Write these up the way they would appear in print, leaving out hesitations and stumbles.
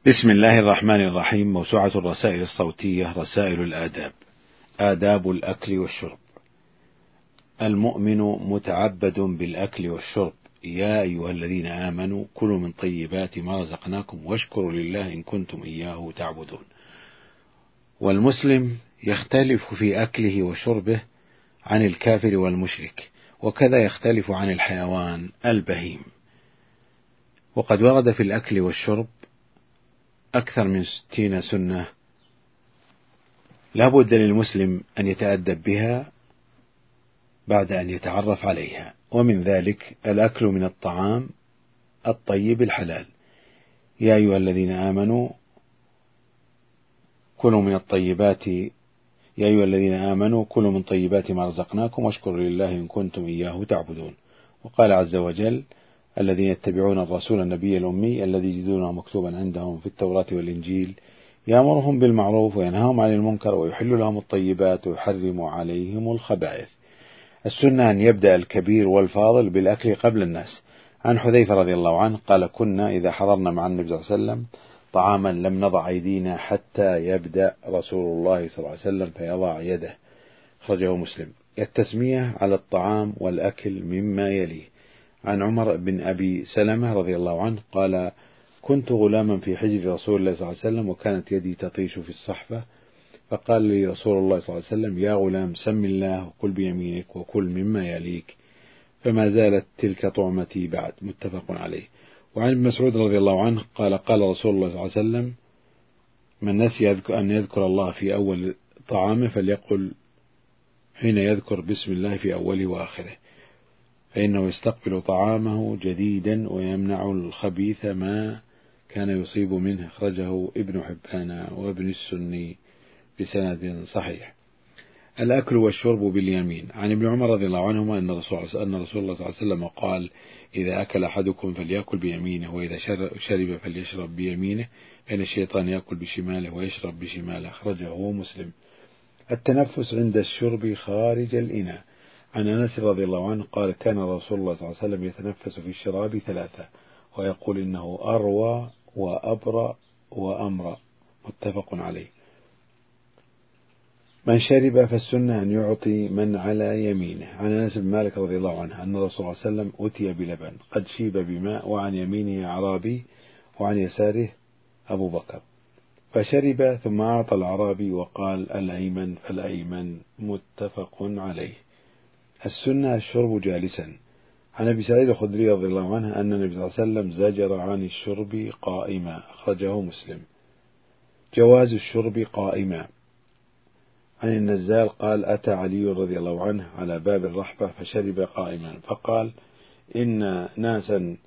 بسم الله الرحمن الرحيم. موسوعة الرسائل الصوتية رسائل الآداب. آداب الأكل والشرب. المؤمن متعبد بالأكل والشرب. يا أيها الذين آمنوا كلوا من طيبات ما رزقناكم واشكروا لله إن كنتم إياه تعبدون. والمسلم يختلف في أكله وشربه عن الكافر والمشرك، وكذا يختلف عن الحيوان البهيم. وقد ورد في الأكل والشرب أكثر من 60 سنة لا بد للمسلم أن يتأدب بها بعد أن يتعرف عليها، ومن ذلك الأكل من الطعام الطيب الحلال. يا أيها الذين آمنوا كلوا من طيبات ما رزقناكم واشكروا لله إن كنتم إياه تعبدون. وقال عز وجل: الذين يتبعون الرسول النبي الأمي الذي يجدونه مكتوبا عندهم في التوراة والإنجيل يأمرهم بالمعروف وينهاهم عن المنكر ويحل لهم الطيبات ويحرم عليهم الخبائث. السنة أن يبدأ الكبير والفاضل بالأكل قبل الناس. عن حذيفة رضي الله عنه قال: كنا إذا حضرنا مع النبي صلى الله عليه وسلم طعاما لم نضع أيدينا حتى يبدأ رسول الله صلى الله عليه وسلم فيضع يده. أخرجه مسلم. التسمية على الطعام والأكل مما يليه. عن عمر بن أبي سلمة رضي الله عنه قال: كنت غلاما في حجر رسول الله صلى الله عليه وسلم وكانت يدي تطيش في الصحفة، فقال لي رسول الله صلى الله عليه وسلم: يا غلام سم الله وكل بيمينك وكل مما يليك، فما زالت تلك طعمتي بعد. متفق عليه. وعن ابن مسعود رضي الله عنه قال: قال رسول الله صلى الله عليه وسلم: من نسي أن يذكر الله في أول طعامه فليقل حين يذكر بسم الله في أوله وآخره، فإنه يستقبل طعامه جديدا ويمنع الخبيث ما كان يصيب منه. أخرجه ابن حبان وابن السني بسند صحيح. الأكل والشرب باليمين. عن ابن عمر رضي الله عنهما أن رسول الله صلى الله عليه وسلم قال: إذا أكل أحدكم فليأكل بيمينه، وإذا شرب فليشرب بيمينه، فإن الشيطان يأكل بشماله ويشرب بشماله. أخرجه مسلم. التنفس عند الشرب خارج الإناء. عن أنس رضي الله عنه قال: كان رسول الله صلى الله عليه وسلم يتنفس في الشراب 3 ويقول: إنه أروى وأبرأ وأمرأ. متفق عليه. من شرب فالسنة أن يعطي من على يمينه. عن أنس بن مالك رضي الله عنه أن الرسول صلى الله عليه وسلم أتي بلبن قد شيب بماء وعن يمينه أعرابي وعن يساره أبو بكر، فشرب ثم أعطى الأعرابي وقال: الأيمن فالأيمن. متفق عليه. السنة الشرب جالسا. عن أبي سعيد الخدري رضي الله عنه أن النبي صلى الله عليه وسلم زجر عن الشرب قائما. أخرجه مسلم. جواز الشرب قائما. عن النزال قال: أتى علي رضي الله عنه على باب الرحبة فشرب قائما، فقال: إن ناسا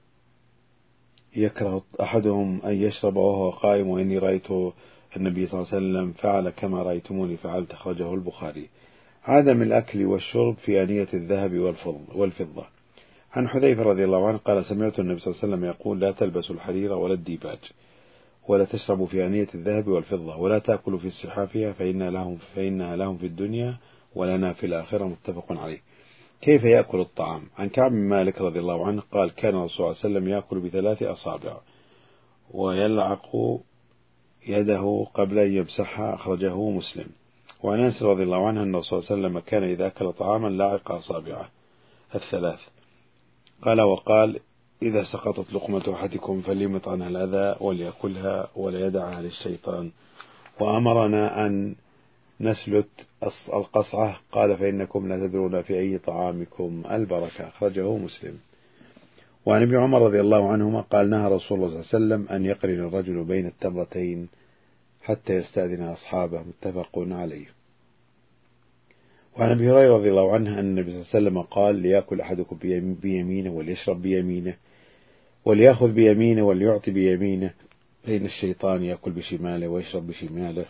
يكره أحدهم أن يشرب وهو قائم، وإني رأيت النبي صلى الله عليه وسلم فعل كما رأيتموني فعلت. أخرجه البخاري. عدم الأكل والشرب في آنية الذهب والفضة. عن حذيفة رضي الله عنه قال: سمعت النبي صلى الله عليه وسلم يقول: لا تلبسوا الحرير ولا الديباج، ولا تشربوا في آنية الذهب والفضة، ولا تأكلوا في صحافها فإنها لهم في الدنيا ولنا في الآخرة. متفق عليه. كيف يأكل الطعام؟ عن كعب بن مالك رضي الله عنه قال: كان الرسول صلى الله عليه وسلم يأكل ب3 أصابع ويلعق يده قبل أن يمسحها. أخرجه مسلم. وعن أنس رضي الله عنه أن الرسول صلى الله عليه وسلم كان إذا أكل طعاما لعق أصابعه 3. وقال: إذا سقطت لقمة أحدكم فليمط عنها الأذى وليأكلها ولا يدعها للشيطان. وأمرنا أن نسلت القصعة، قال: فإنكم لا تدرون في أي طعامكم البركة. أخرجه مسلم. وعن ابن عمر رضي الله عنهما قال: نهى رسول الله صلى الله عليه وسلم أن يقرن الرجل بين التمرتين حتى يستأذن أصحابه. متفق عليه. وعن أبي هريرة رضي الله عنه أن النبي صلى الله عليه وسلم قال: ليأكل أحدكم بيمينه وليشرب بيمينه وليأخذ بيمينه وليعطي بيمينه، فإن الشيطان يأكل بشماله ويشرب بشماله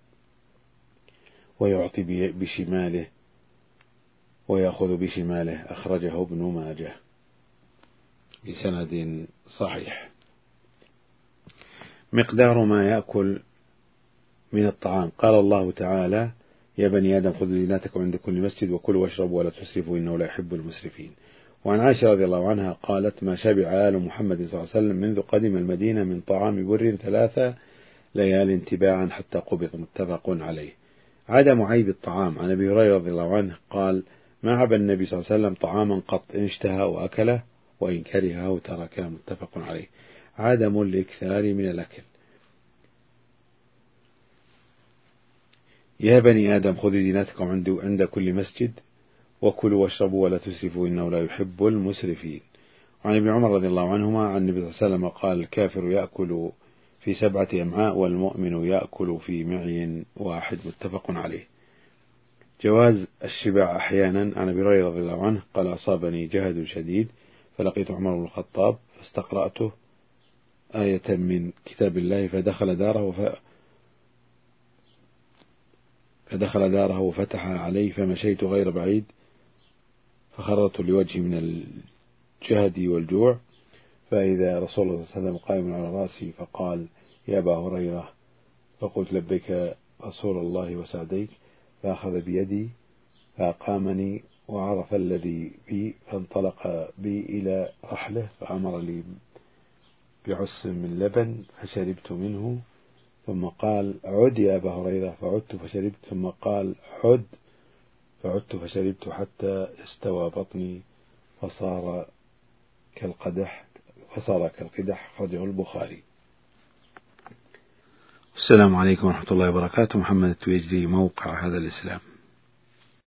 ويعطي بشماله ويأخذ بشماله. أخرجه ابن ماجه بسند صحيح. مقدار ما يأكل من الطعام. قال الله تعالى: يا بني آدم خذوا زينتكم عند كل مسجد وكلوا واشربوا ولا تسرفوا إنه لا يحب المسرفين. وعن عائشة رضي الله عنها قالت: ما شبع آل محمد صلى الله عليه وسلم منذ قدم المدينة من طعام بر 3 ليال تباعا حتى قبض. متفق عليه. عدم عيب الطعام. عن أبي هريرة رضي الله عنه قال: ما عاب النبي صلى الله عليه وسلم طعاما قط، إن اشتهى وأكله وإن كرهه تركه. متفق عليه. عدم الإكثار من الأكل. يا بني آدم خذوا زينتكم عند كل مسجد وكلوا واشربوا ولا تسرفوا إنه لا يحب المسرفين. وعن ابن عمر رضي الله عنهما عن النبي صلى الله عليه وسلم قال: الكافر يأكل في 7 أمعاء والمؤمن يأكل في معي واحد. متفق عليه. جواز الشبع أحيانا. عن أبي هريرة رضي الله عنه قال: أصابني جهد شديد فلقيت عمر بن الخطاب فاستقرأته آية من كتاب الله فدخل داره وفتح عليه فمشيت غير بعيد فخررت لوجهي من الجهد والجوع، فإذا رسول الله صلى الله عليه وسلم قائم على رأسي فقال: يا أبا هريرة، فقلت: لبيك رسول الله وسعديك، فأخذ بيدي فأقامني وعرف الذي بي فانطلق بي إلى رحله فأمر لي بعص من لبن فشربت منه، ثم قال: عد يا أبا هريرة، فعدت فشربت، ثم قال: عد، فعدت فشربت حتى استوى بطني فصار كالقدح أخرجه البخاري. السلام عليكم ورحمة الله وبركاته. محمد التويجري، موقع هذا الإسلام.